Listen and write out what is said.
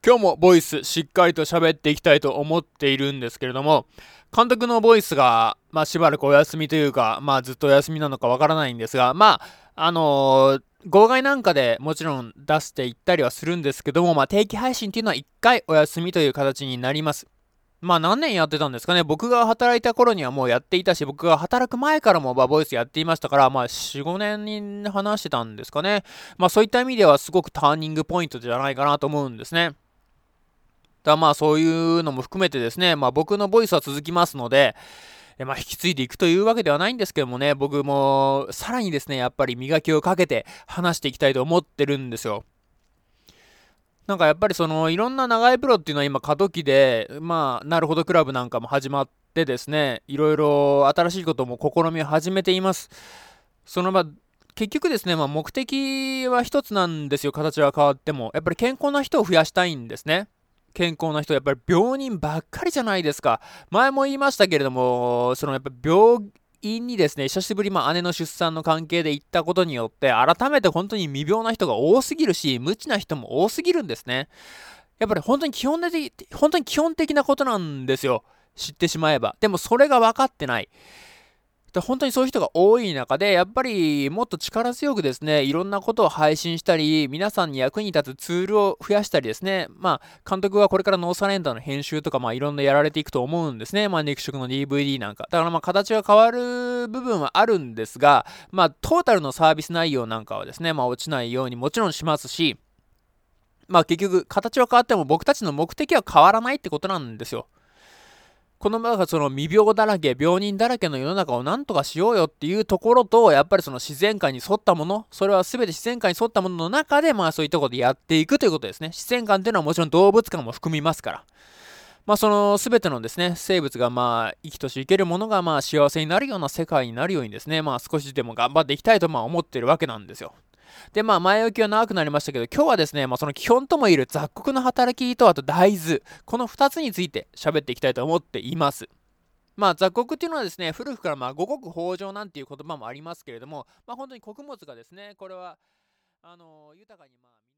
今日もボイスしっかりと喋っていきたいと思っているんですけれども、監督のボイスが、しばらくお休みというか、ずっとお休みなのかわからないんですが、号外なんかでもちろん出していったりはするんですけども、定期配信っていうのは1回お休みという形になります。何年やってたんですかね。僕が働いた頃にはもうやっていたし、僕が働く前からもボイスやっていましたから、4、5年に話してたんですかね。そういった意味ではすごくターニングポイントじゃないかなと思うんですね。そういうのも含めてですね、僕のボイスは続きますので、引き継いでいくというわけではないんですけどもね、僕もさらにですね、やっぱり磨きをかけて話していきたいと思ってるんですよ。やっぱりいろんな長いプロっていうのは今過渡期で、なるほどクラブなんかも始まってですね、いろいろ新しいことも試みを始めています。その結局ですね、目的は一つなんですよ。形は変わっても。やっぱり健康な人を増やしたいんですね。健康な人、やっぱり病人ばっかりじゃないですか。前も言いましたけれども、やっぱ病院にですね、久しぶり姉の出産の関係で行ったことによって、改めて本当に未病な人が多すぎるし、無知な人も多すぎるんですね。やっぱり本当に基本的なことなんですよ。知ってしまえば。でもそれが分かってない。本当にそういう人が多い中で、やっぱりもっと力強くですね、いろんなことを配信したり、皆さんに役に立つツールを増やしたりですね、監督はこれからノーサレンダーの編集とか、いろんなやられていくと思うんですね。肉食の DVD なんか。だから形が変わる部分はあるんですが、トータルのサービス内容なんかはですね、落ちないようにもちろんしますし、結局、形は変わっても僕たちの目的は変わらないってことなんですよ。この未病だらけ、病人だらけの世の中をなんとかしようよっていうところと、やっぱり自然界に沿ったもの、それは全て自然界に沿ったものの中で、そういったことでやっていくということですね。自然観っていうのはもちろん動物観も含みますから。全てのですね、生物が生きとし生けるものが幸せになるような世界になるようにですね、少しでも頑張っていきたいと思っているわけなんですよ。で、前置きは長くなりましたけど、今日はですね、その基本ともいえる雑穀の働きと、あと大豆、この2つについて喋っていきたいと思っています。雑穀っていうのはですね、古くから五穀豊穣なんていう言葉もありますけれども、本当に穀物がですね、これは、豊かに